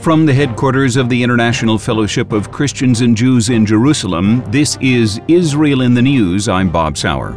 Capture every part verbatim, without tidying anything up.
From the headquarters of the International Fellowship of Christians and Jews in Jerusalem, this is Israel in the News. I'm Bob Sauer.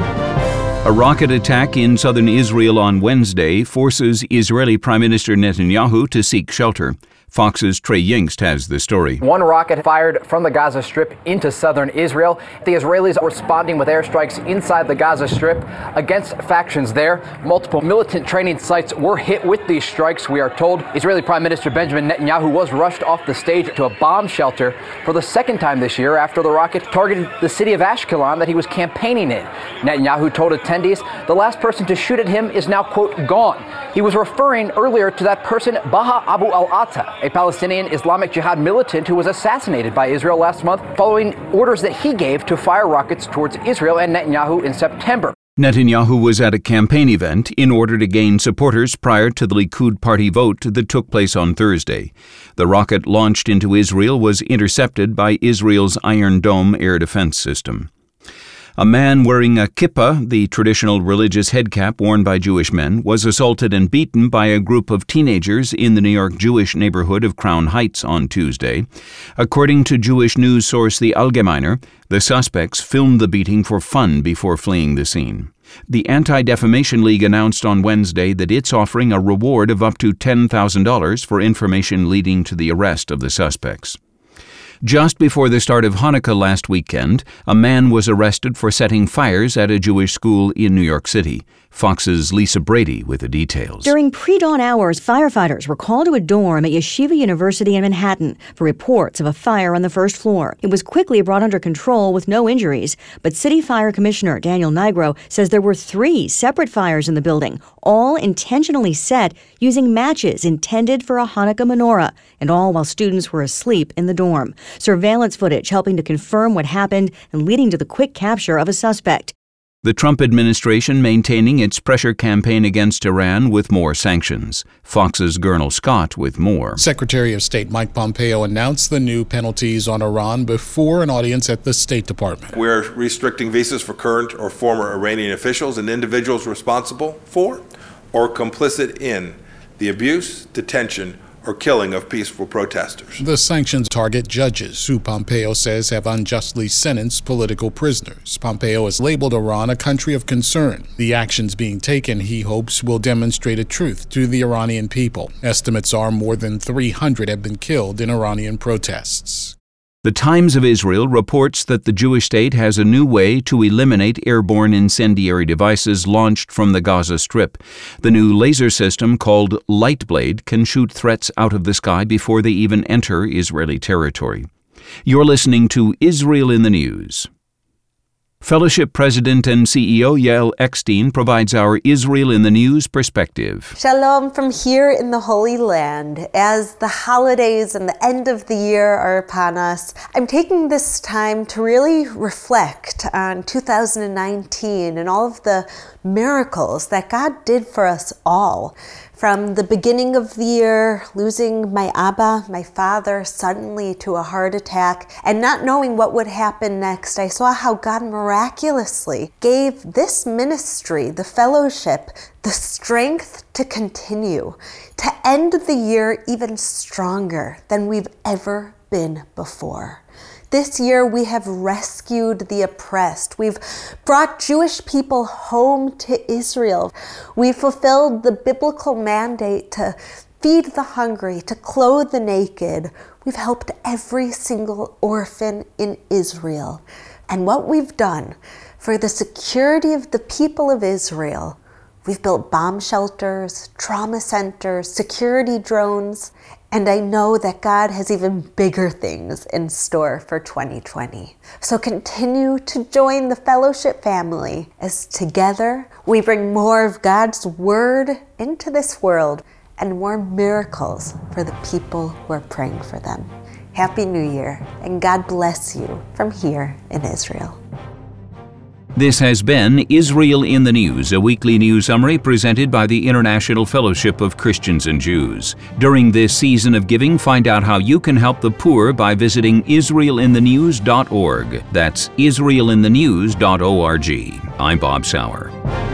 A rocket attack in southern Israel on Wednesday forces Israeli Prime Minister Netanyahu to seek shelter. Fox's Trey Yingst has the story. One rocket fired from the Gaza Strip into southern Israel. The Israelis are responding with airstrikes inside the Gaza Strip against factions there. Multiple militant training sites were hit with these strikes, we are told. Israeli Prime Minister Benjamin Netanyahu was rushed off the stage to a bomb shelter for the second time this year after the rocket targeted the city of Ashkelon that he was campaigning in. Netanyahu told attendees the last person to shoot at him is now, quote, gone. He was referring earlier to that person, Baha Abu al-Atta, a Palestinian Islamic Jihad militant who was assassinated by Israel last month following orders that he gave to fire rockets towards Israel and Netanyahu in September. Netanyahu was at a campaign event in order to gain supporters prior to the Likud party vote that took place on Thursday. The rocket launched into Israel was intercepted by Israel's Iron Dome air defense system. A man wearing a kippah, the traditional religious headcap worn by Jewish men, was assaulted and beaten by a group of teenagers in the New York Jewish neighborhood of Crown Heights on Tuesday. According to Jewish news source The Allgemeiner, the suspects filmed the beating for fun before fleeing the scene. The Anti-Defamation League announced on Wednesday that it's offering a reward of up to ten thousand dollars for information leading to the arrest of the suspects. Just before the start of Hanukkah last weekend, a man was arrested for setting fires at a Jewish school in New York City. Fox's Lisa Brady with the details. During pre-dawn hours, firefighters were called to a dorm at Yeshiva University in Manhattan for reports of a fire on the first floor. It was quickly brought under control with no injuries, but City Fire Commissioner Daniel Nigro says there were three separate fires in the building, all intentionally set using matches intended for a Hanukkah menorah, and all while students were asleep in the dorm. Surveillance footage helping to confirm what happened and leading to the quick capture of a suspect. The Trump administration maintaining its pressure campaign against Iran with more sanctions. Fox's Gernal Scott with more. Secretary of State Mike Pompeo announced the new penalties on Iran before an audience at the State Department. We're restricting visas for current or former Iranian officials and individuals responsible for or complicit in the abuse, detention, or killing of peaceful protesters. The sanctions target judges who Pompeo says have unjustly sentenced political prisoners. Pompeo has labeled Iran a country of concern. The actions being taken, he hopes, will demonstrate a truth to the Iranian people. Estimates are more than three hundred have been killed in Iranian protests. The Times of Israel reports that the Jewish state has a new way to eliminate airborne incendiary devices launched from the Gaza Strip. The new laser system, called Lightblade, can shoot threats out of the sky before they even enter Israeli territory. You're listening to Israel in the News. Fellowship President and C E O Yael Eckstein provides our Israel in the News perspective. Shalom from here in the Holy Land. As the holidays and the end of the year are upon us, I'm taking this time to really reflect on two thousand nineteen and all of the miracles that God did for us all. From the beginning of the year, losing my Abba, my father, suddenly to a heart attack, and not knowing what would happen next, I saw how God miraculously gave this ministry, the fellowship, the strength to continue, to end the year even stronger than we've ever been before. This year, we have rescued the oppressed. We've brought Jewish people home to Israel. We fulfilled the biblical mandate to feed the hungry, to clothe the naked. We've helped every single orphan in Israel. And what we've done for the security of the people of Israel, we've built bomb shelters, trauma centers, security drones, and I know that God has even bigger things in store for twenty twenty. So continue to join the fellowship family as together we bring more of God's word into this world and more miracles for the people who are praying for them. Happy New Year, and God bless you from here in Israel. This has been Israel in the News, a weekly news summary presented by the International Fellowship of Christians and Jews. During this season of giving, find out how you can help the poor by visiting israel in the news dot org. That's israel in the news dot org. I'm Bob Sauer.